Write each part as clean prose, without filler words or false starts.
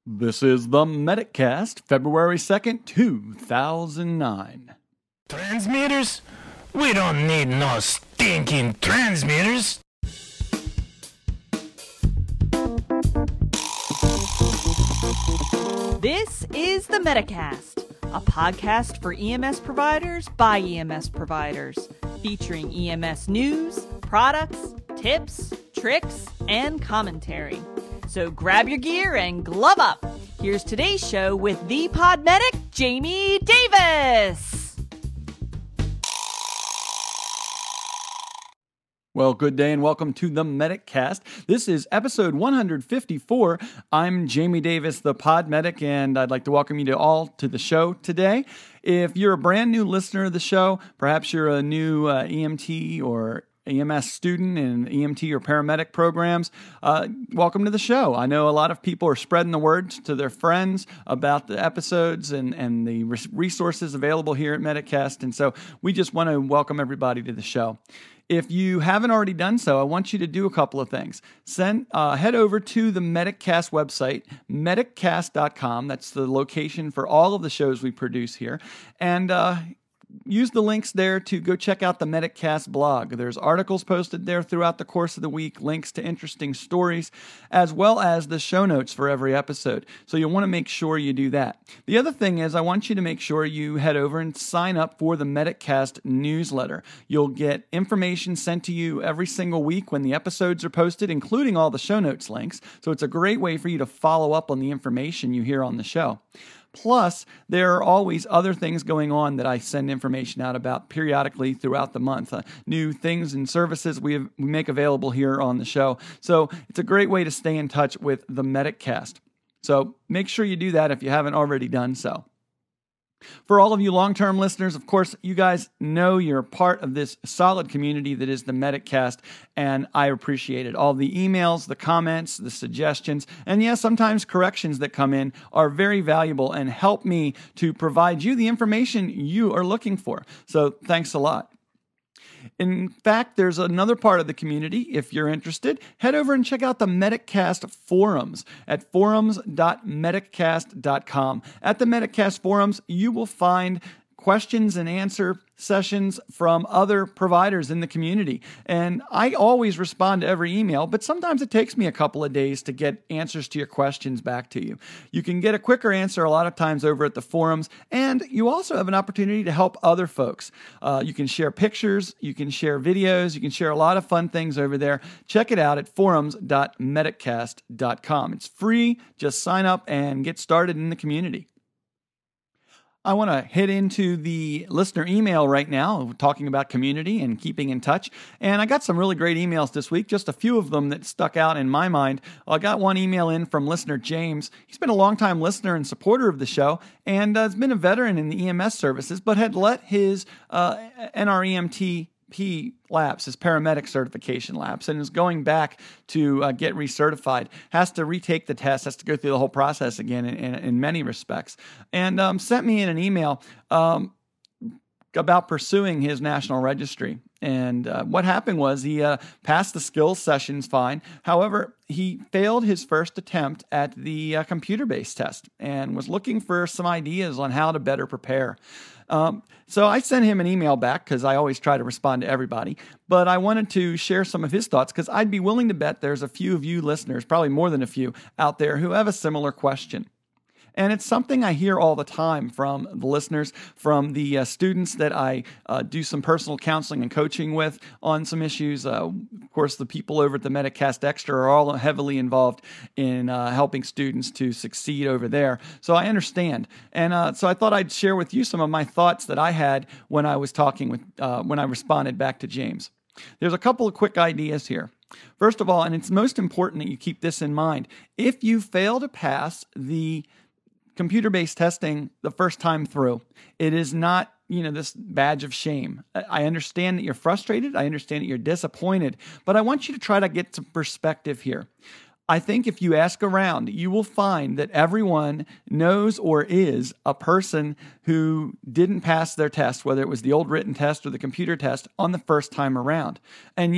This is the Medicast, February 2nd, 2009. Transmitters? We don't need no stinking transmitters. This is the Medicast, a podcast for EMS providers by EMS providers, featuring EMS news, products, tips, tricks, and commentary. So grab your gear and glove up. Here's today's show with the pod medic, Jamie Davis. Well, good day and welcome to the Medicast. This is episode 154. I'm Jamie Davis, the pod medic, and I'd like to welcome you all to the show today. If you're a brand new listener of the show, perhaps you're a new EMT or EMS student in EMT or paramedic programs, welcome to the show. I know a lot of people are spreading the word to their friends about the episodes and the resources available here at Medicast, and so we just want to welcome everybody to the show. If you haven't already done so, I want you to do a couple of things. Head over to the Medicast website, mediccast.com. That's the location for all of the shows we produce here. And use the links there to go check out the Medicast blog. There's articles posted there throughout the course of the week, links to interesting stories, as well as the show notes for every episode. So you'll want to make sure you do that. The other thing is I want you to make sure you head over and sign up for the Medicast newsletter. You'll get information sent to you every single week when the episodes are posted, including all the show notes links. So it's a great way for you to follow up on the information you hear on the show. Plus, there are always other things going on that I send information out about periodically throughout the month. New things and services we make available here on the show. So it's a great way to stay in touch with the Medicast. So make sure you do that if you haven't already done so. For all of you long-term listeners, of course, you guys know you're part of this solid community that is the Medicast, and I appreciate it. All the emails, the comments, the suggestions, and yes, sometimes corrections that come in are very valuable and help me to provide you the information you are looking for. So thanks a lot. In fact, there's another part of the community. If you're interested, head over and check out the Medicast forums at forums.mediccast.com. At the Medicast forums, you will find questions and answer sessions from other providers in the community. And I always respond to every email, but sometimes it takes me a couple of days to get answers to your questions back to you. You can get a quicker answer a lot of times over at the forums, and you also have an opportunity to help other folks. You can share pictures, you can share videos, you can share a lot of fun things over there. Check it out at forums.mediccast.com. It's free. Just sign up and get started in the community. I want to head into the listener email right now, talking about community and keeping in touch. And I got some really great emails this week, just a few of them that stuck out in my mind. I got one email in from listener James. He's been a longtime listener and supporter of the show and has been a veteran in the EMS services, but had let his NREMT lapse, his paramedic certification lapse, and is going back to get recertified. Has to retake the test, has to go through the whole process again in many respects. And sent me in an email about pursuing his national registry. And what happened was he passed the skills sessions fine. However, he failed his first attempt at the computer-based test and was looking for some ideas on how to better prepare. So I sent him an email back because I always try to respond to everybody, but I wanted to share some of his thoughts because I'd be willing to bet there's a few of you listeners, probably more than a few out there who have a similar question. And it's something I hear all the time from the listeners, from the students that I do some personal counseling and coaching with on some issues. Of course, the people over at the Medicast Extra are all heavily involved in helping students to succeed over there. So I understand. And so I thought I'd share with you some of my thoughts that I had when I was talking with, when I responded back to James. There's a couple of quick ideas here. First of all, and it's most important that you keep this in mind, if you fail to pass the computer-based testing the first time through, it is not, this badge of shame. I understand that you're frustrated. I understand that you're disappointed, but I want you to try to get some perspective here. I think if you ask around, you will find that everyone knows or is a person who didn't pass their test, whether it was the old written test or the computer test, on the first time around. And yet,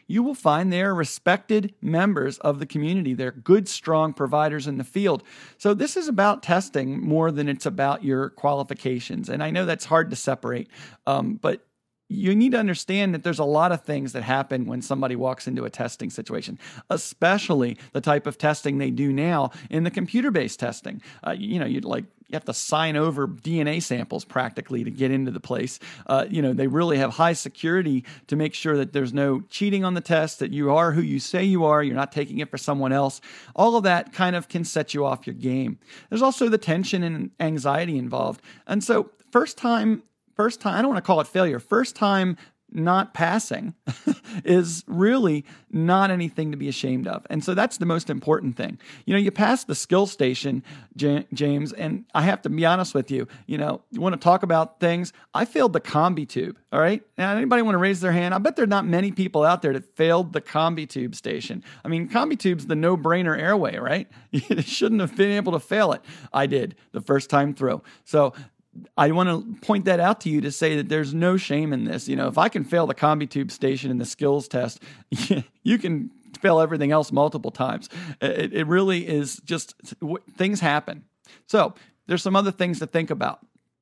you will find they are respected members of the community. They're good, strong providers in the field. So this is about testing more than it's about your qualifications. And I know that's hard to separate, but you need to understand that there's a lot of things that happen when somebody walks into a testing situation, especially the type of testing they do now in the computer-based testing. You have to sign over DNA samples practically to get into the place. They really have high security to make sure that there's no cheating on the test, that you are who you say you are, you're not taking it for someone else. All of that kind of can set you off your game. There's also the tension and anxiety involved. And so first time, I don't want to call it failure. First time not passing is really not anything to be ashamed of. And so that's the most important thing. You pass the skill station, James, and I have to be honest with you. You want to talk about things? I failed the CombiTube, all right? Now, anybody want to raise their hand? I bet there are not many people out there that failed the CombiTube station. I mean, CombiTube's the no-brainer airway, right? You shouldn't have been able to fail it. I did the first time through. So I want to point that out to you to say that there's no shame in this. If I can fail the CombiTube station in the skills test, you can fail everything else multiple times. It really is just things happen. So there's some other things to think about.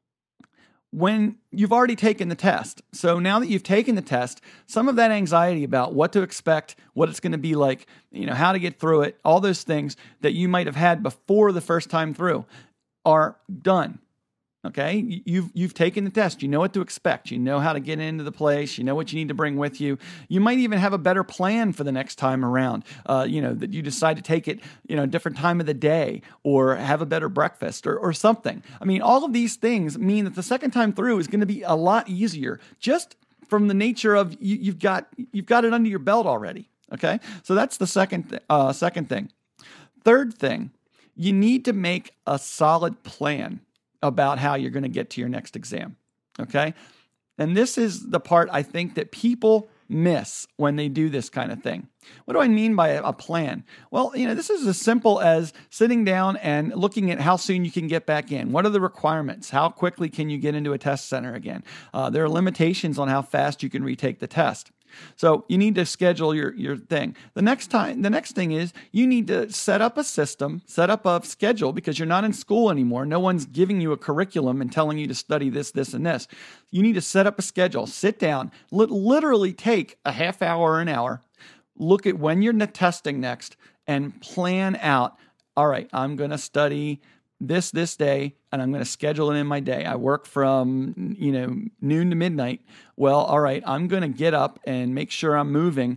When you've already taken the test, so now that you've taken the test, some of that anxiety about what to expect, what it's going to be like, how to get through it, all those things that you might have had before the first time through are done. Okay, you've taken the test. You know what to expect. You know how to get into the place. You know what you need to bring with you. You might even have a better plan for the next time around. That you decide to take it, a different time of the day, or have a better breakfast, or something. I mean, all of these things mean that the second time through is going to be a lot easier, just from the nature of you've got it under your belt already. Okay, so that's the second thing. Third thing, you need to make a solid plan about how you're going to get to your next exam, okay? And this is the part I think that people miss when they do this kind of thing. What do I mean by a plan? Well, this is as simple as sitting down and looking at how soon you can get back in. What are the requirements? How quickly can you get into a test center again? There are limitations on how fast you can retake the test. So you need to schedule your thing. The next thing is you need to set up a system, set up a schedule, because you're not in school anymore. No one's giving you a curriculum and telling you to study this, this, and this. You need to set up a schedule, sit down, literally take a half hour or an hour, look at when you're testing next, and plan out, all right, I'm going to study this day, and I'm going to schedule it in my day. I work from, noon to midnight. Well, all right, I'm going to get up and make sure I'm moving,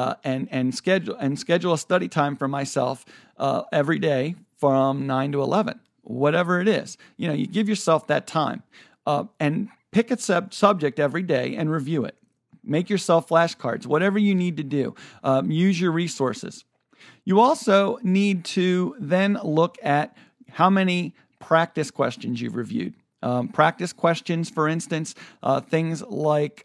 and schedule a study time for myself every day from 9 to 11, whatever it is. You give yourself that time, and pick a subject every day and review it. Make yourself flashcards, whatever you need to do. Use your resources. You also need to then look at how many practice questions you've reviewed. Practice questions, for instance, things like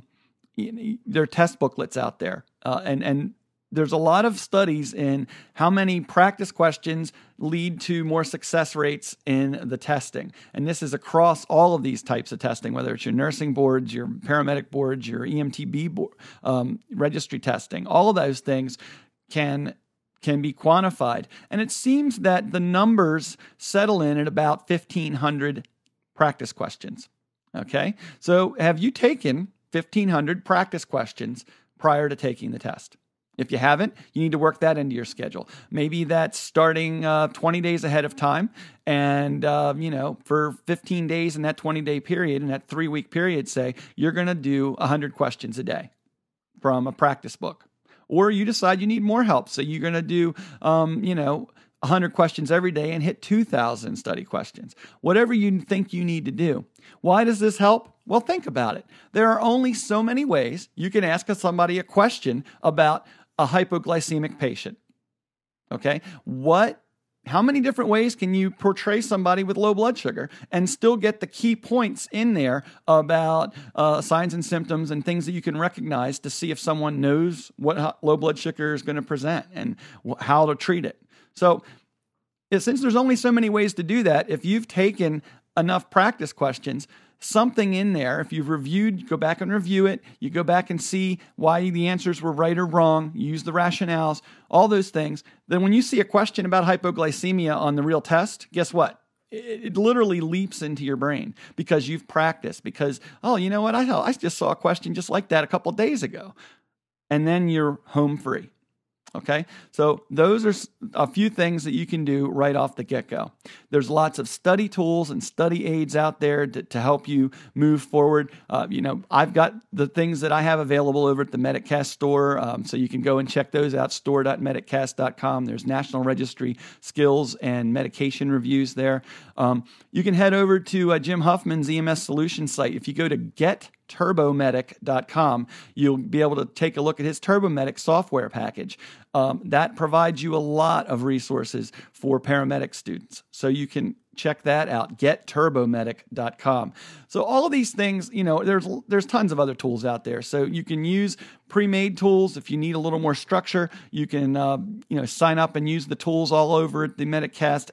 there are test booklets out there. And there's a lot of studies in how many practice questions lead to more success rates in the testing. And this is across all of these types of testing, whether it's your nursing boards, your paramedic boards, your EMTB board, registry testing. All of those things can be quantified. And it seems that the numbers settle in at about 1,500 practice questions. Okay? So have you taken 1,500 practice questions prior to taking the test? If you haven't, you need to work that into your schedule. Maybe that's starting 20 days ahead of time. And, for 15 days in that 20-day period, in that 3-week period, say, you're going to do 100 questions a day from a practice book. Or you decide you need more help. So you're going to do, 100 questions every day and hit 2,000 study questions. Whatever you think you need to do. Why does this help? Well, think about it. There are only so many ways you can ask somebody a question about a hypoglycemic patient. Okay? How many different ways can you portray somebody with low blood sugar and still get the key points in there about signs and symptoms and things that you can recognize to see if someone knows what low blood sugar is going to present and how to treat it? So since there's only so many ways to do that, if you've taken enough practice questions, something in there. If you've reviewed, you go back and review it. You go back and see why the answers were right or wrong. You use the rationales, all those things. Then when you see a question about hypoglycemia on the real test, guess what? It literally leaps into your brain because you've practiced. Because, oh, you know what? I just saw a question just like that a couple of days ago. And then you're home free. Okay, so those are a few things that you can do right off the get-go. There's lots of study tools and study aids out there to help you move forward. I've got the things that I have available over at the Medicast store, so you can go and check those out, store.medicast.com. There's National Registry skills and medication reviews there. You can head over to Jim Huffman's EMS Solutions site. If you go to GetTurboMedic.com, you'll be able to take a look at his TurboMedic software package. That provides you a lot of resources for paramedic students. So you can check that out, GetTurboMedic.com. So all of these things, there's tons of other tools out there. So you can use pre-made tools. If you need a little more structure, you can sign up and use the tools all over at the Medicast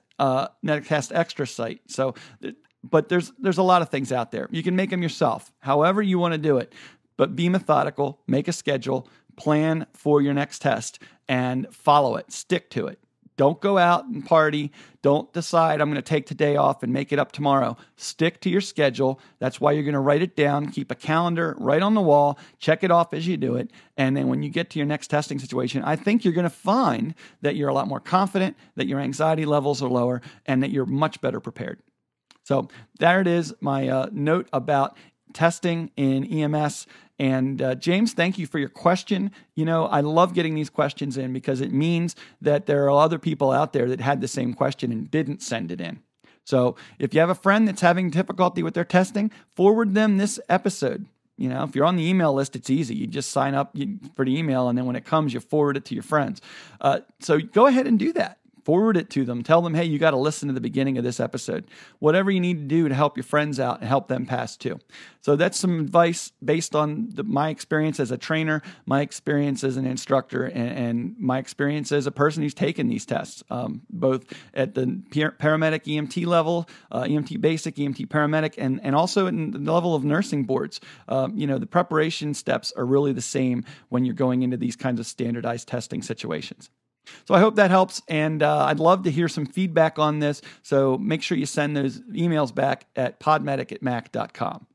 Extra site. So but there's a lot of things out there. You can make them yourself, however you want to do it. But be methodical, make a schedule, plan for your next test, and follow it. Stick to it. Don't go out and party. Don't decide I'm going to take today off and make it up tomorrow. Stick to your schedule. That's why you're going to write it down. Keep a calendar right on the wall. Check it off as you do it. And then when you get to your next testing situation, I think you're going to find that you're a lot more confident, that your anxiety levels are lower, and that you're much better prepared. So there it is, my note about testing in EMS. And James, thank you for your question. I love getting these questions in because it means that there are other people out there that had the same question and didn't send it in. So if you have a friend that's having difficulty with their testing, forward them this episode. If you're on the email list, it's easy. You just sign up for the email, and then when it comes, you forward it to your friends. So go ahead and do that. Forward it to them. Tell them, hey, you got to listen to the beginning of this episode. Whatever you need to do to help your friends out and help them pass too. So that's some advice based on my experience as a trainer, my experience as an instructor, and my experience as a person who's taken these tests, both at the paramedic EMT level, EMT basic, EMT paramedic, and also in the level of nursing boards. The preparation steps are really the same when you're going into these kinds of standardized testing situations. So I hope that helps, and I'd love to hear some feedback on this, so make sure you send those emails back at podmedic@mac.com.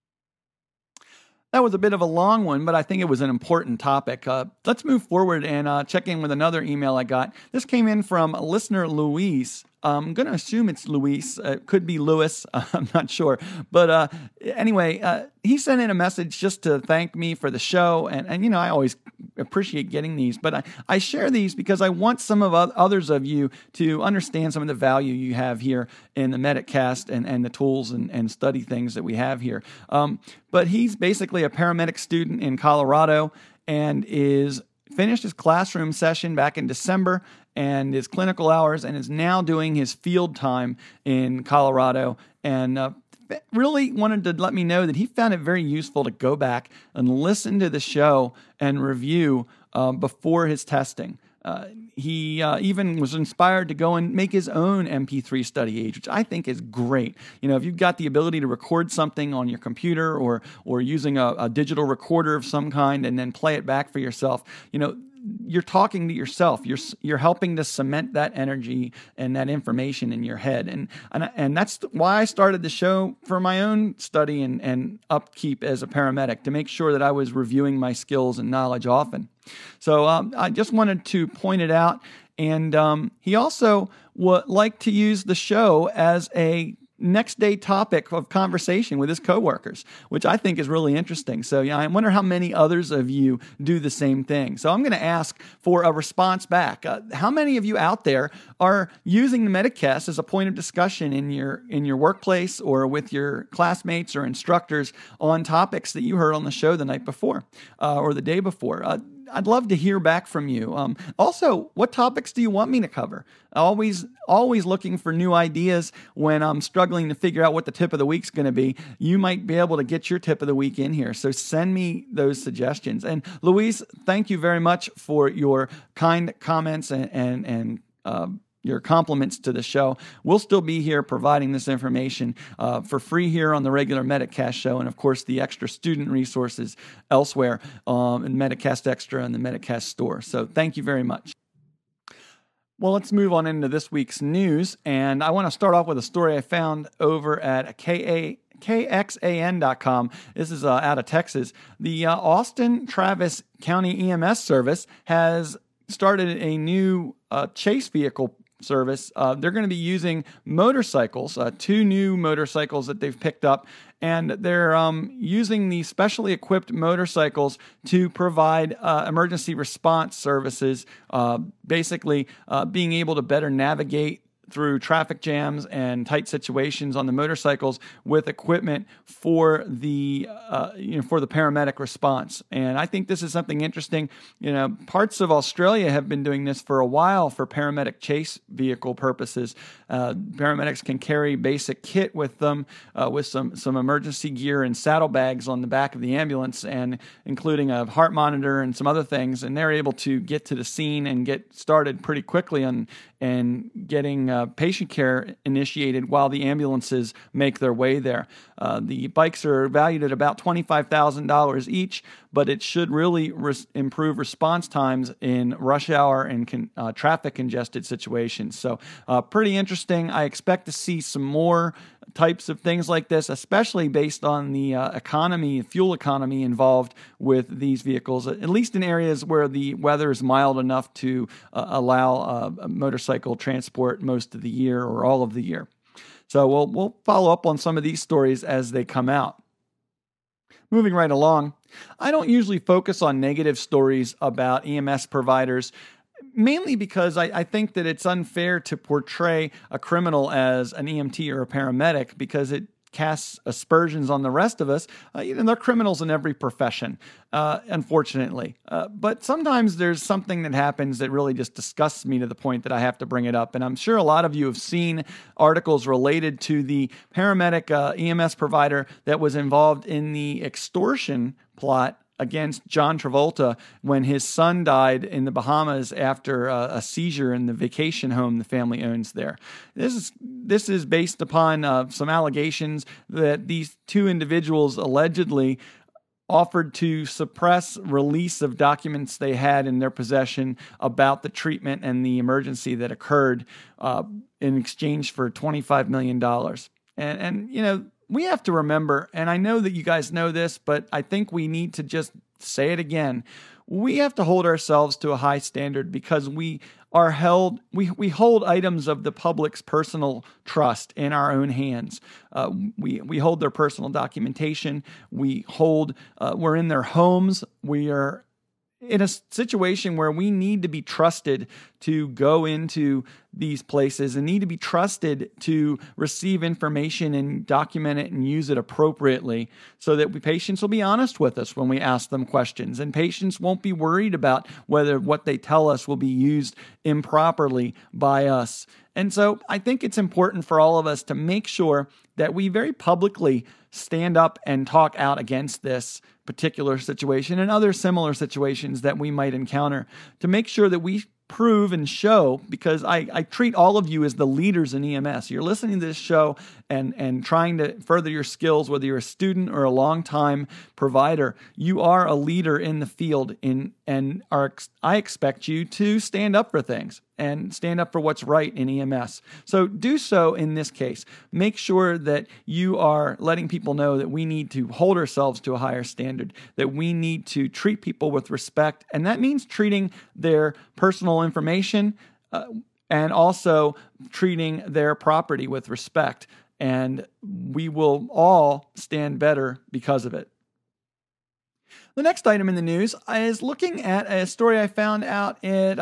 That was a bit of a long one, but I think it was an important topic. Let's move forward and check in with another email I got. This came in from listener Luis. I'm going to assume it's Luis. It could be Lewis. I'm not sure. But anyway, he sent in a message just to thank me for the show. And I always appreciate getting these. But I share these because I want some of others of you to understand some of the value you have here in the Medicast and the tools and study things that we have here. But he's basically a paramedic student in Colorado and is finished his classroom session back in December and his clinical hours, and is now doing his field time in Colorado, and really wanted to let me know that he found it very useful to go back and listen to the show and review before his testing. He even was inspired to go and make his own MP3 study aid, which I think is great. If you've got the ability to record something on your computer or using a digital recorder of some kind and then play it back for yourself, you're talking to yourself. You're helping to cement that energy and that information in your head. And that's why I started the show, for my own study and upkeep as a paramedic, to make sure that I was reviewing my skills and knowledge often. So I just wanted to point it out. And he also would like to use the show as a next day topic of conversation with his coworkers, which I think is really interesting. So I wonder how many others of you do the same thing. So I'm going to ask for a response back. How many of you out there are using the Medicast as a point of discussion in your workplace or with your classmates or instructors on topics that you heard on the show the night before or the day before? I'd love to hear back from you. Also, what topics do you want me to cover? Always looking for new ideas when I'm struggling to figure out what the tip of the week's going to be. You might be able to get your tip of the week in here. So send me those suggestions. And Luis, thank you very much for your kind comments and your compliments to the show. We'll still be here providing this information for free here on the regular Medicast show, and of course the extra student resources elsewhere in Medicast Extra and the Medicast store. So thank you very much. Well, let's move on into this week's news, and I want to start off with a story I found over at KXAN.com. This is out of Texas. The Austin Travis County EMS service has started a new chase vehicle service. They're going to be using motorcycles, 2 new motorcycles that they've picked up, and they're using the specially equipped motorcycles to provide emergency response services, basically being able to better navigate through traffic jams and tight situations on the motorcycles with equipment for the for the paramedic response. And I think this is something interesting. Parts of Australia have been doing this for a while for paramedic chase vehicle purposes. Paramedics can carry basic kit with them, with some emergency gear and saddlebags on the back of the ambulance, and including a heart monitor and some other things. And they're able to get to the scene and get started pretty quickly on getting patient care initiated while the ambulances make their way there. The bikes are valued at about $25,000 each, but it should really improve response times in rush hour and traffic congested situations. So pretty interesting. I expect to see some more types of things like this, especially based on the fuel economy involved with these vehicles, at least in areas where the weather is mild enough to allow motorcycle transport most of the year or all of the year. So we'll follow up on some of these stories as they come out. Moving right along, I don't usually focus on negative stories about EMS providers, mainly because I think that it's unfair to portray a criminal as an EMT or a paramedic, because it casts aspersions on the rest of us. They're criminals in every profession, unfortunately. But sometimes there's something that happens that really just disgusts me to the point that I have to bring it up. And I'm sure a lot of you have seen articles related to the paramedic EMS provider that was involved in the extortion plot against John Travolta when his son died in the Bahamas after a seizure in the vacation home the family owns there. This is based upon some allegations that these 2 individuals allegedly offered to suppress release of documents they had in their possession about the treatment and the emergency that occurred in exchange for $25 million. And we have to remember, and I know that you guys know this, but I think we need to just say it again. We have to hold ourselves to a high standard because we hold items of the public's personal trust in our own hands. We hold their personal documentation. We're in their homes. We are in a situation where we need to be trusted to go into these places and need to be trusted to receive information and document it and use it appropriately, so that patients will be honest with us when we ask them questions, and patients won't be worried about whether what they tell us will be used improperly by us. And so I think it's important for all of us to make sure that we very publicly stand up and talk out against this particular situation and other similar situations that we might encounter, to make sure that we prove and show, because I treat all of you as the leaders in EMS. You're listening to this show and trying to further your skills, whether you're a student or a longtime provider. You are a leader in the field, I expect you to stand up for things and stand up for what's right in EMS. So do so in this case. Make sure that you are letting people know that we need to hold ourselves to a higher standard, that we need to treat people with respect, and that means treating their personal information and also treating their property with respect. And we will all stand better because of it. The next item in the news is looking at a story I found out at,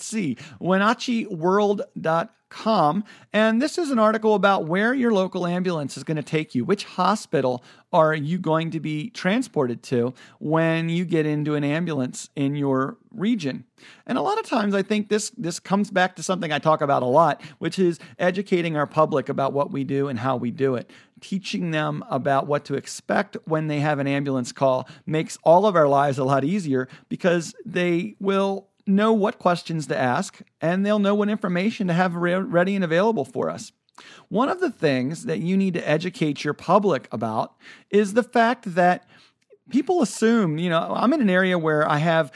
WenatcheeWorld.com. And this is an article about where your local ambulance is going to take you. Which hospital are you going to be transported to when you get into an ambulance in your region? And a lot of times I think this comes back to something I talk about a lot, which is educating our public about what we do and how we do it. Teaching them about what to expect when they have an ambulance call makes all of our lives a lot easier, because they will know what questions to ask, and they'll know what information to have ready and available for us. One of the things that you need to educate your public about is the fact that people assume, I'm in an area where I have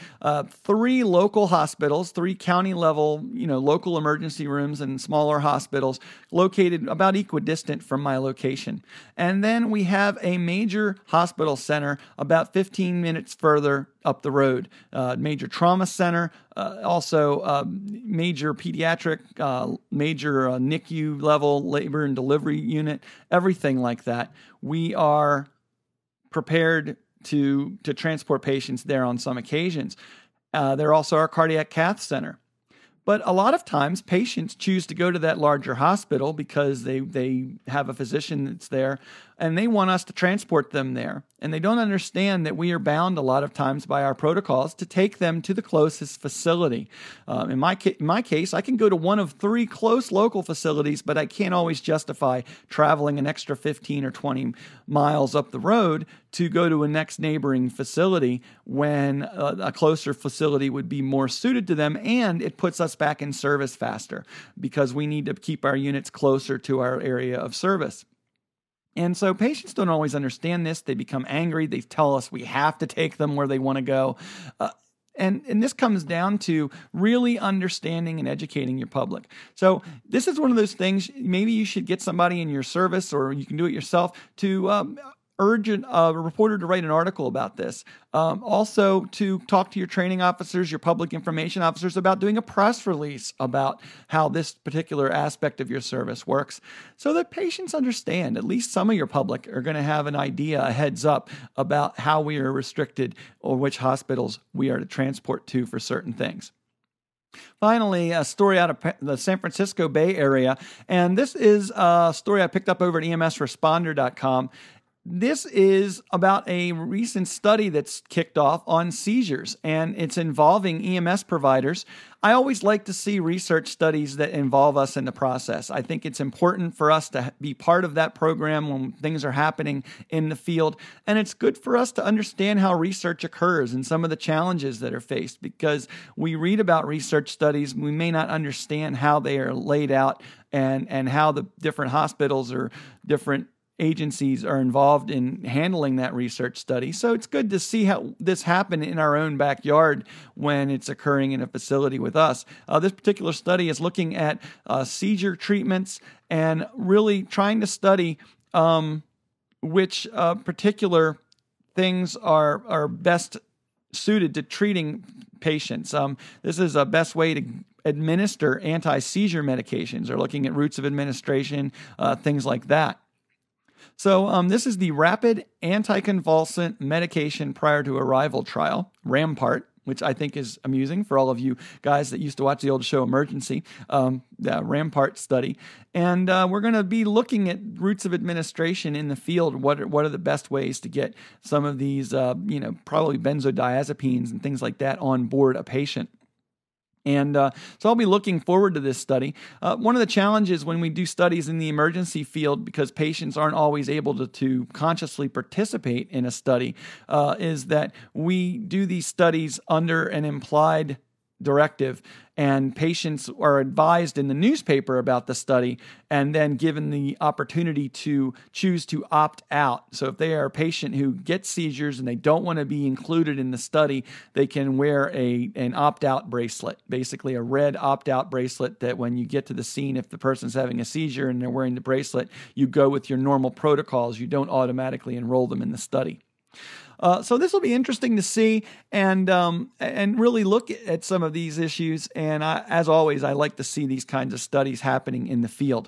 3 local hospitals, 3 county level, local emergency rooms and smaller hospitals located about equidistant from my location. And then we have a major hospital center about 15 minutes further up the road, major trauma center, also major pediatric, major NICU level labor and delivery unit, everything like that. We are prepared to transport patients there on some occasions. They're also our cardiac cath center. But a lot of times patients choose to go to that larger hospital because they have a physician that's there and they want us to transport them there. And they don't understand that we are bound a lot of times by our protocols to take them to the closest facility. In my case, I can go to one of 3 close local facilities, but I can't always justify traveling an extra 15 or 20 miles up the road to go to a next neighboring facility when a closer facility would be more suited to them, and it puts us back in service faster because we need to keep our units closer to our area of service. And so patients don't always understand this. They become angry. They tell us we have to take them where they want to go. And this comes down to really understanding and educating your public. So this is one of those things, maybe you should get somebody in your service, or you can do it yourself, to urge a reporter to write an article about this. Also to talk to your training officers, your public information officers about doing a press release about how this particular aspect of your service works so that patients understand. At least some of your public are going to have an idea, a heads up about how we are restricted or which hospitals we are to transport to for certain things. Finally, a story out of the San Francisco Bay Area, and this is a story I picked up over at EMSresponder.com. This is about a recent study that's kicked off on seizures, and it's involving EMS providers. I always like to see research studies that involve us in the process. I think it's important for us to be part of that program when things are happening in the field, and it's good for us to understand how research occurs and some of the challenges that are faced, because we read about research studies, we may not understand how they are laid out and how the different hospitals or different agencies are involved in handling that research study. So it's good to see how this happened in our own backyard when it's occurring in a facility with us. This particular study is looking at seizure treatments and really trying to study which particular things are best suited to treating patients. This is a best way to administer anti-seizure medications. They're looking at routes of administration, things like that. So this is the Rapid Anticonvulsant Medication Prior to Arrival trial, RAMPART, which I think is amusing for all of you guys that used to watch the old show Emergency, the RAMPART study. And we're going to be looking at routes of administration in the field. What are the best ways to get some of these, probably benzodiazepines and things like that on board a patient. And so I'll be looking forward to this study. One of the challenges when we do studies in the emergency field, because patients aren't always able to consciously participate in a study, is that we do these studies under an implied directive, and patients are advised in the newspaper about the study and then given the opportunity to choose to opt out. So if they are a patient who gets seizures and they don't want to be included in the study, they can wear an opt-out bracelet, basically a red opt-out bracelet that when you get to the scene, if the person's having a seizure and they're wearing the bracelet, you go with your normal protocols. You don't automatically enroll them in the study. So this will be interesting to see and really look at some of these issues. And as always, I like to see these kinds of studies happening in the field.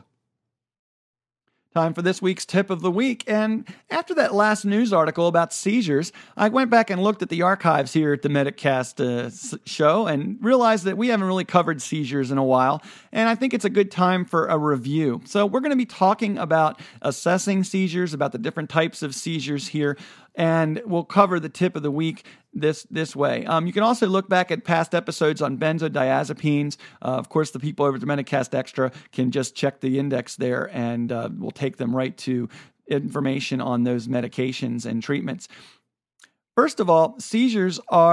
Time for this week's tip of the week. And after that last news article about seizures, I went back and looked at the archives here at the MedicCast show and realized that we haven't really covered seizures in a while. And I think it's a good time for a review. So we're going to be talking about assessing seizures, about the different types of seizures here. And we'll cover the tip of the week this way. You can also look back at past episodes on benzodiazepines. Of course, the people over at the MedicCast Extra can just check the index there, and we'll take them right to information on those medications and treatments. First of all, seizures are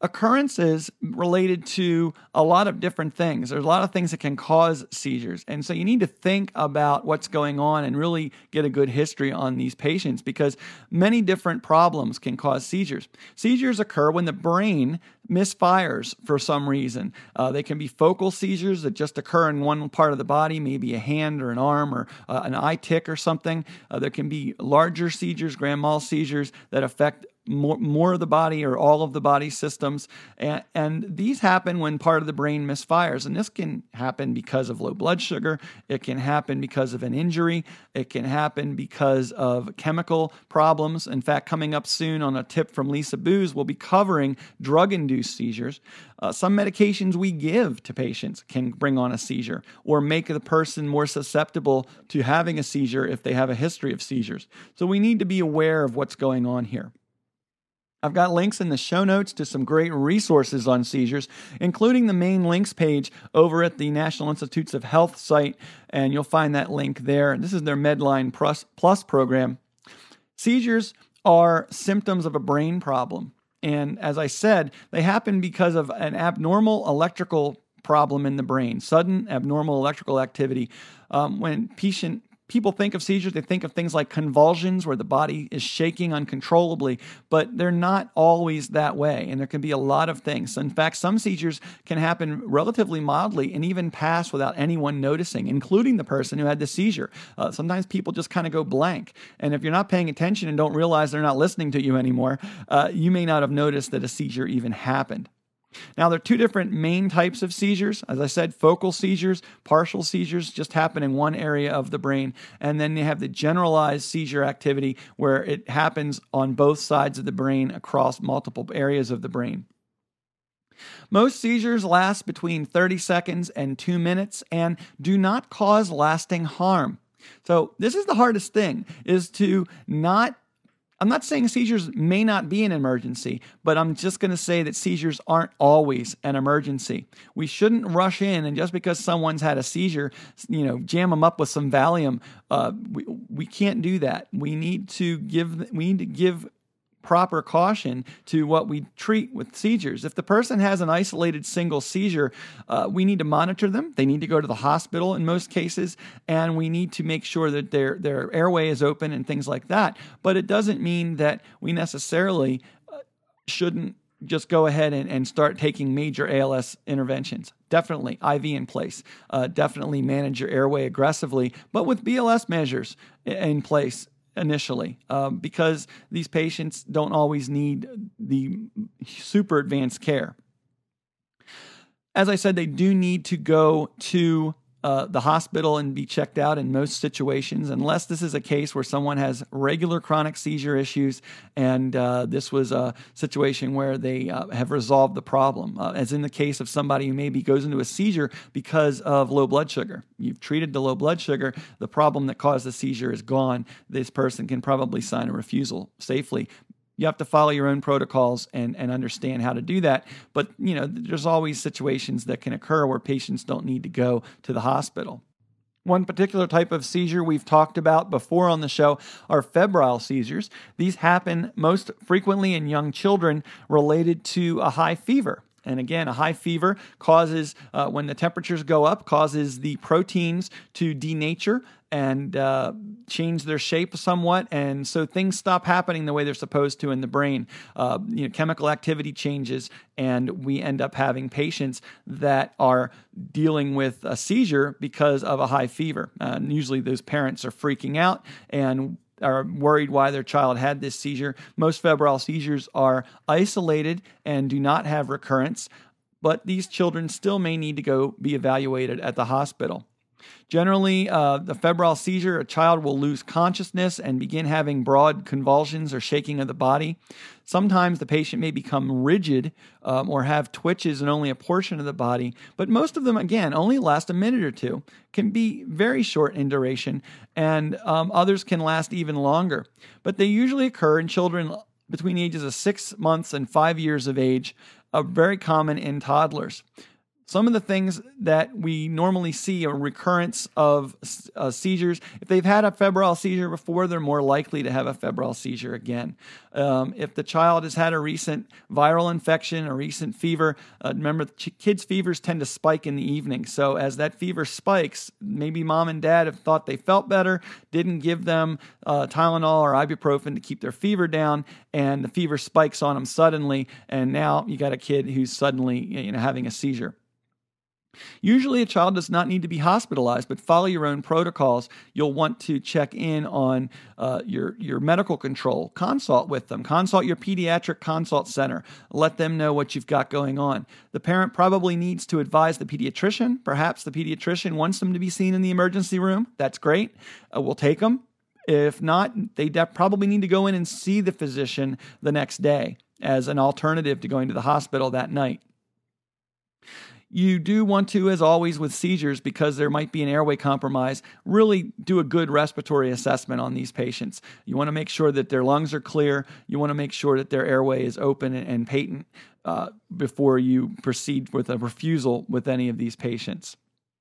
occurrences related to a lot of different things. There's a lot of things that can cause seizures. And so you need to think about what's going on and really get a good history on these patients, because many different problems can cause seizures. Seizures occur when the brain misfires for some reason. They can be focal seizures that just occur in one part of the body, maybe a hand or an arm or an eye tick or something. There can be larger seizures, grand mal seizures, that affect more of the body or all of the body systems. And these happen when part of the brain misfires. And this can happen because of low blood sugar. It can happen because of an injury. It can happen because of chemical problems. In fact, coming up soon on a tip from Lisa Booz, we'll be covering drug-induced seizures. Some medications we give to patients can bring on a seizure or make the person more susceptible to having a seizure if they have a history of seizures. So we need to be aware of what's going on here. I've got links in the show notes to some great resources on seizures, including the main links page over at the National Institutes of Health site, and you'll find that link there. This is their Medline Plus program. Seizures are symptoms of a brain problem, and as I said, they happen because of an abnormal electrical problem in the brain, sudden abnormal electrical activity. When people think of seizures, they think of things like convulsions where the body is shaking uncontrollably, but they're not always that way, and there can be a lot of things. In fact, some seizures can happen relatively mildly and even pass without anyone noticing, including the person who had the seizure. Sometimes people just kind of go blank, and if you're not paying attention and don't realize they're not listening to you anymore, you may not have noticed that a seizure even happened. Now, there are two different main types of seizures. As I said, focal seizures, partial seizures just happen in one area of the brain. And then you have the generalized seizure activity where it happens on both sides of the brain across multiple areas of the brain. Most seizures last between 30 seconds and 2 minutes and do not cause lasting harm. So this is the hardest thing, is to I'm not saying seizures may not be an emergency, but I'm just going to say that seizures aren't always an emergency. We shouldn't rush in and just because someone's had a seizure, jam them up with some Valium. We can't do that. We need to give proper caution to what we treat with seizures. If the person has an isolated single seizure, we need to monitor them. They need to go to the hospital in most cases, and we need to make sure that their airway is open and things like that. But it doesn't mean that we necessarily shouldn't just go ahead and start taking major ALS interventions. Definitely IV in place. Definitely manage your airway aggressively, but with BLS measures in place initially, because these patients don't always need the super advanced care. As I said, they do need to go to the hospital and be checked out in most situations, unless this is a case where someone has regular chronic seizure issues and this was a situation where they have resolved the problem, as in the case of somebody who maybe goes into a seizure because of low blood sugar. You've treated the low blood sugar, the problem that caused the seizure is gone. This person can probably sign a refusal safely. You have to follow your own protocols and understand how to do that. But, there's always situations that can occur where patients don't need to go to the hospital. One particular type of seizure we've talked about before on the show are febrile seizures. These happen most frequently in young children related to a high fever. And again, a high fever causes, when the temperatures go up, causes the proteins to denature and change their shape somewhat. And so things stop happening the way they're supposed to in the brain. Chemical activity changes, and we end up having patients that are dealing with a seizure because of a high fever. Usually those parents are freaking out and are worried why their child had this seizure. Most febrile seizures are isolated and do not have recurrence, but these children still may need to go be evaluated at the hospital. Generally, the febrile seizure, a child will lose consciousness and begin having broad convulsions or shaking of the body. Sometimes the patient may become rigid or have twitches in only a portion of the body, but most of them, again, only last a minute or two, can be very short in duration, and others can last even longer. But they usually occur in children between the ages of 6 months and 5 years of age, very common in toddlers. Some of the things that we normally see a recurrence of seizures, if they've had a febrile seizure before, they're more likely to have a febrile seizure again. If the child has had a recent viral infection, a recent fever, remember kids' fevers tend to spike in the evening. So as that fever spikes, maybe mom and dad have thought they felt better, didn't give them Tylenol or ibuprofen to keep their fever down, and the fever spikes on them suddenly, and now you got a kid who's suddenly having a seizure. Usually a child does not need to be hospitalized, but follow your own protocols. You'll want to check in on your medical control. Consult with them. Consult your pediatric consult center. Let them know what you've got going on. The parent probably needs to advise the pediatrician. Perhaps the pediatrician wants them to be seen in the emergency room. That's great. We'll take them. If not, they probably need to go in and see the physician the next day as an alternative to going to the hospital that night. You do want to, as always with seizures, because there might be an airway compromise, really do a good respiratory assessment on these patients. You want to make sure that their lungs are clear. You want to make sure that their airway is open and patent before you proceed with a refusal with any of these patients.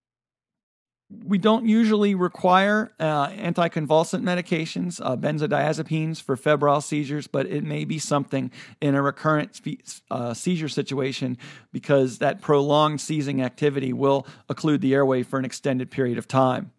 We don't usually require anticonvulsant medications, benzodiazepines for febrile seizures, but it may be something in a recurrent seizure situation because that prolonged seizing activity will occlude the airway for an extended period of time.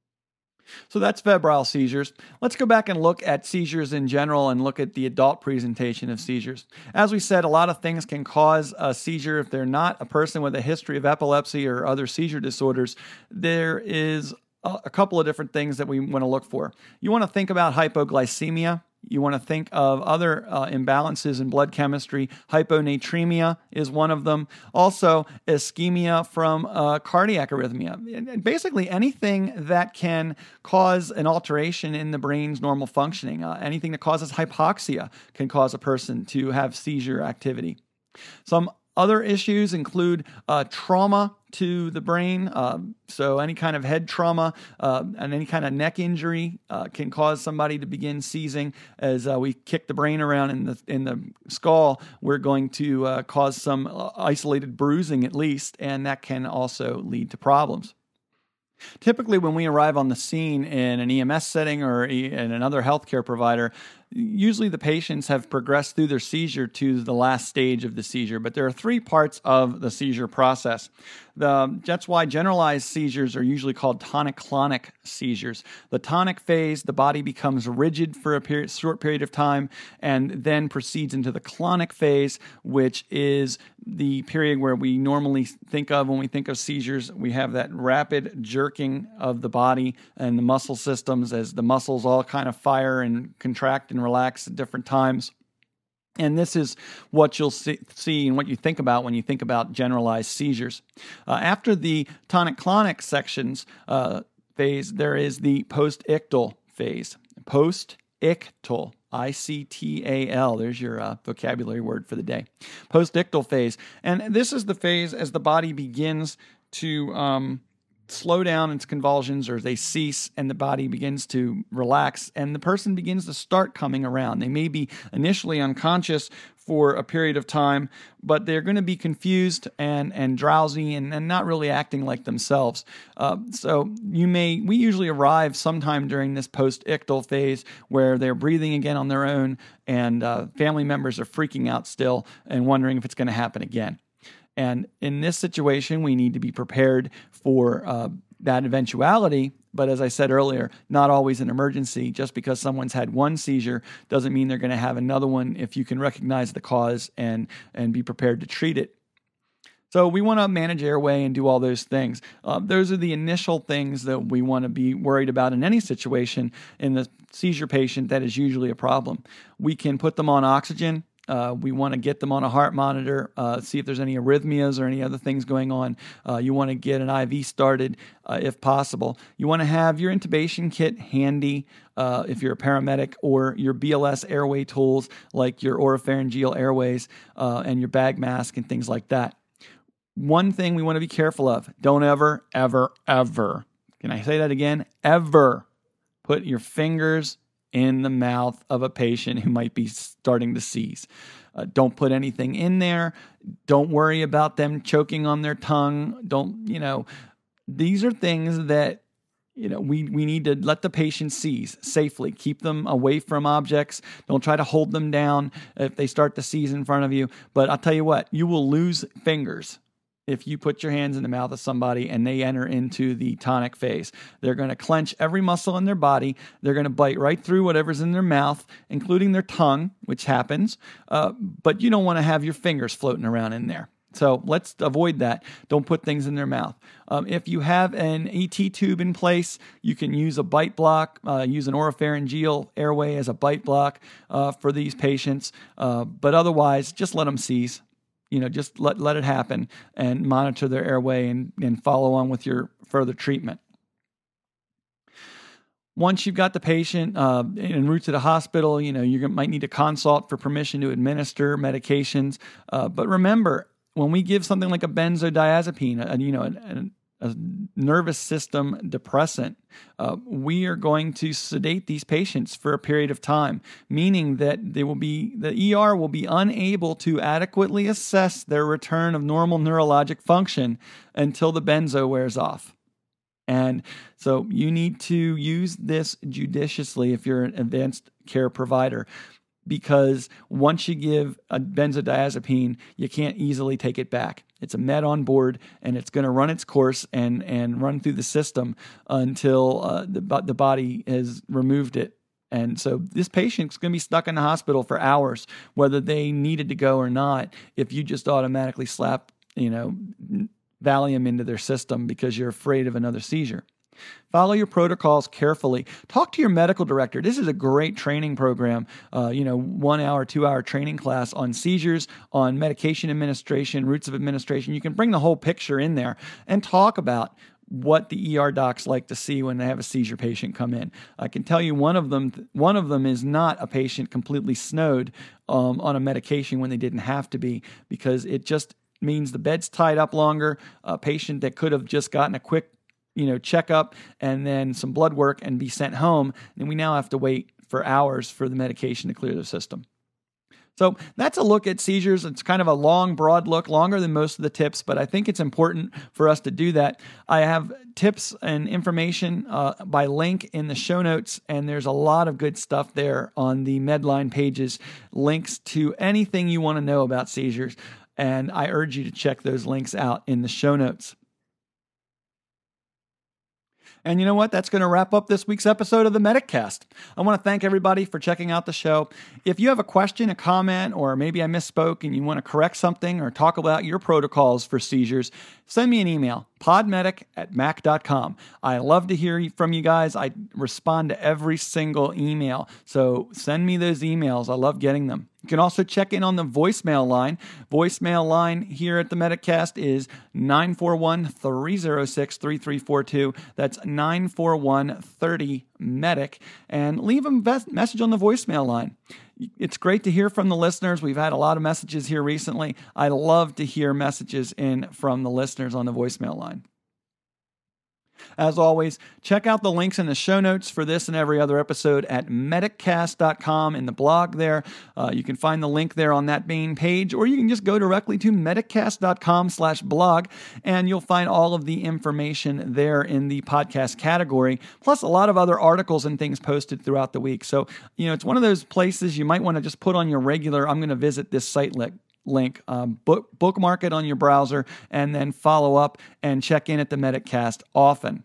So that's febrile seizures. Let's go back and look at seizures in general and look at the adult presentation of seizures. As we said, a lot of things can cause a seizure if they're not a person with a history of epilepsy or other seizure disorders. There is a couple of different things that we want to look for. You want to think about hypoglycemia. You want to think of other imbalances in blood chemistry. Hyponatremia is one of them. Also, ischemia from cardiac arrhythmia. And basically, anything that can cause an alteration in the brain's normal functioning. Anything that causes hypoxia can cause a person to have seizure activity. Some other issues include trauma to the brain. So any kind of head trauma and any kind of neck injury can cause somebody to begin seizing. As we kick the brain around in the skull, we're going to cause some isolated bruising at least, and that can also lead to problems. Typically, when we arrive on the scene in an EMS setting or in another healthcare provider, usually the patients have progressed through their seizure to the last stage of the seizure, but there are three parts of the seizure process. That's why generalized seizures are usually called tonic-clonic seizures. The tonic phase, the body becomes rigid for a short period of time and then proceeds into the clonic phase, which is the period where we normally think of when we think of seizures. We have that rapid jerking of the body and the muscle systems as the muscles all kind of fire and contract and relax at different times. And this is what you'll see and what you think about when you think about generalized seizures. After the tonic-clonic sections phase, there is the post-ictal phase. Post-ictal, I-C-T-A-L. There's your vocabulary word for the day. Post-ictal phase. And this is the phase as the body begins to slow down its convulsions, or they cease and the body begins to relax and the person begins to start coming around. They may be initially unconscious for a period of time, but they're going to be confused and drowsy and not really acting like themselves. So we usually arrive sometime during this post-ictal phase where they're breathing again on their own and family members are freaking out still and wondering if it's going to happen again. And in this situation, we need to be prepared for that eventuality. But as I said earlier, not always an emergency. Just because someone's had one seizure doesn't mean they're going to have another one if you can recognize the cause and be prepared to treat it. So we want to manage airway and do all those things. Those are the initial things that we want to be worried about in any situation. In the seizure patient, that is usually a problem. We can put them on oxygen. We want to get them on a heart monitor, see if there's any arrhythmias or any other things going on. You want to get an IV started if possible. You want to have your intubation kit handy if you're a paramedic, or your BLS airway tools like your oropharyngeal airways and your bag mask and things like that. One thing we want to be careful of, don't ever, ever, ever, can I say that again? Ever put your fingers in the mouth of a patient who might be starting to seize. Don't put anything in there. Don't worry about them choking on their tongue. These are things that, we need to let the patient seize safely. Keep them away from objects. Don't try to hold them down if they start to seize in front of you. But I'll tell you what, you will lose fingers if you put your hands in the mouth of somebody and they enter into the tonic phase. They're going to clench every muscle in their body. They're going to bite right through whatever's in their mouth, including their tongue, which happens. But you don't want to have your fingers floating around in there. So let's avoid that. Don't put things in their mouth. If you have an ET tube in place, you can use a bite block, use an oropharyngeal airway as a bite block for these patients. But otherwise, just let them seize. Just let it happen and monitor their airway and follow on with your further treatment. Once you've got the patient en route to the hospital, you might need a consult for permission to administer medications. But remember, when we give something like a benzodiazepine, a nervous system depressant, we are going to sedate these patients for a period of time, meaning that the ER will be unable to adequately assess their return of normal neurologic function until the benzo wears off. And so you need to use this judiciously if you're an advanced care provider, because once you give a benzodiazepine, you can't easily take it back. It's a med on board, and it's going to run its course and run through the system until the body has removed it. And so this patient's going to be stuck in the hospital for hours, whether they needed to go or not, if you just automatically slap, Valium into their system because you're afraid of another seizure. Follow your protocols carefully. Talk to your medical director. This is a great training program, 1 hour, 2 hour training class on seizures, on medication administration, routes of administration. You can bring the whole picture in there and talk about what the ER docs like to see when they have a seizure patient come in. I can tell you one of them is not a patient completely snowed on a medication when they didn't have to be, because it just means the bed's tied up longer. A patient that could have just gotten a quick checkup and then some blood work and be sent home, and we now have to wait for hours for the medication to clear the system. So that's a look at seizures. It's kind of a long, broad look, longer than most of the tips, but I think it's important for us to do that. I have tips and information by link in the show notes, and there's a lot of good stuff there on the Medline pages, links to anything you want to know about seizures, and I urge you to check those links out in the show notes. And you know what? That's going to wrap up this week's episode of the MedicCast. I want to thank everybody for checking out the show. If you have a question, a comment, or maybe I misspoke and you want to correct something or talk about your protocols for seizures, send me an email, podmedic@mac.com. I love to hear from you guys. I respond to every single email. So send me those emails. I love getting them. You can also check in on the voicemail line. Voicemail line here at the MedicCast is 941-306-3342. That's 941-30-MEDIC. And leave a message on the voicemail line. It's great to hear from the listeners. We've had a lot of messages here recently. I love to hear messages in from the listeners on the voicemail line. As always, check out the links in the show notes for this and every other episode at mediccast.com in the blog there. You can find the link there on that main page, or you can just go directly to mediccast.com/blog, and you'll find all of the information there in the podcast category, plus a lot of other articles and things posted throughout the week. So, it's one of those places you might want to just put on your regular, I'm going to visit this site link, bookmark it on your browser, and then follow up and check in at the MedicCast often.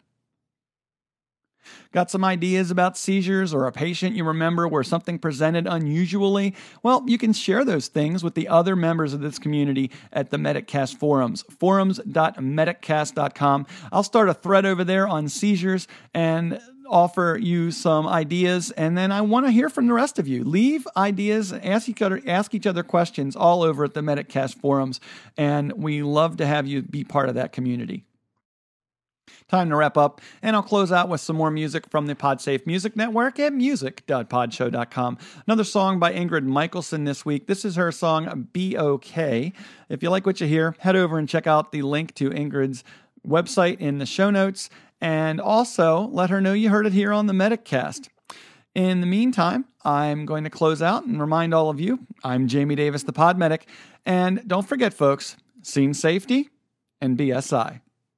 Got some ideas about seizures or a patient you remember where something presented unusually? Well, you can share those things with the other members of this community at the MedicCast forums, forums.mediccast.com. I'll start a thread over there on seizures and offer you some ideas, and then I want to hear from the rest of you. Leave ideas, ask each other questions all over at the MedicCast forums, and we love to have you be part of that community. Time to wrap up, and I'll close out with some more music from the PodSafe Music Network at music.podshow.com. Another song by Ingrid Michaelson this week. This is her song, Be Okay. If you like what you hear, head over and check out the link to Ingrid's website in the show notes, and also let her know you heard it here on the MedicCast. In the meantime, I'm going to close out and remind all of you, I'm Jamie Davis, the Pod Medic, and don't forget, folks, scene safety and BSI.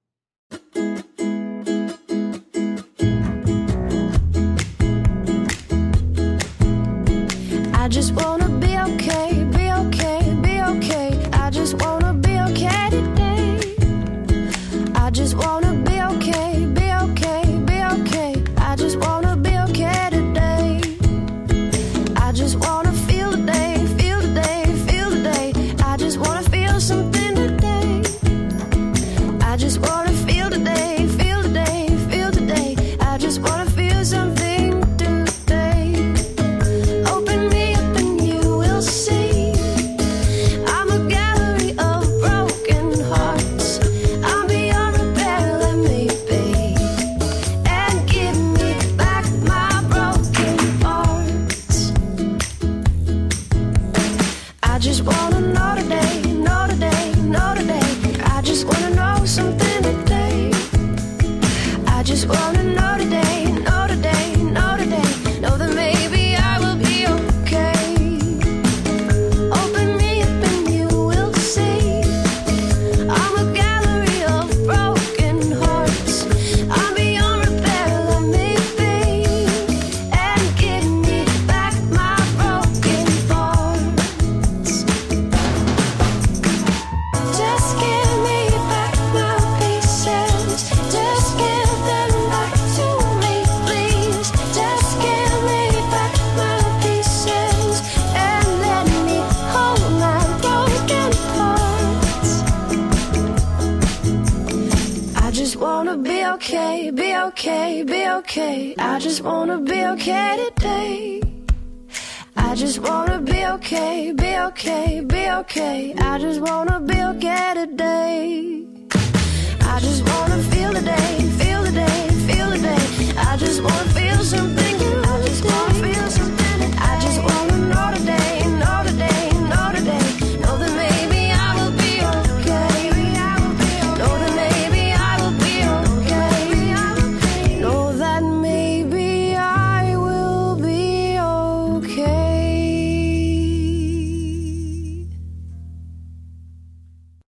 I just wanna be okay, be okay, be okay. I just wanna be okay today. I just wanna be okay, be okay, be okay. I just wanna be okay today. I just wanna feel today, feel today, feel today. I just wanna feel something today. I just wanna feel today, feel today, feel today. I just wanna feel something today. Open me up and you will see. I'm a gallery of broken hearts. I'm beyond repair, let me be. And give me back my broken parts. I just wanna know today, know today, know today. I just wanna know something today. I just wanna know today, know today, know today. Know that maybe I will be okay. Open me up and you will see. I'm a gallery of broken hearts. I'm beyond repair, let me be. And give me back my broken parts. Just give me back my pieces. Just give them back to me, please. Just give me back my pieces and let me hold my broken parts. I just wanna be okay, be okay, be okay. I just wanna be okay today. I just wanna be okay, be okay, be okay. I just wanna be okay today. I just wanna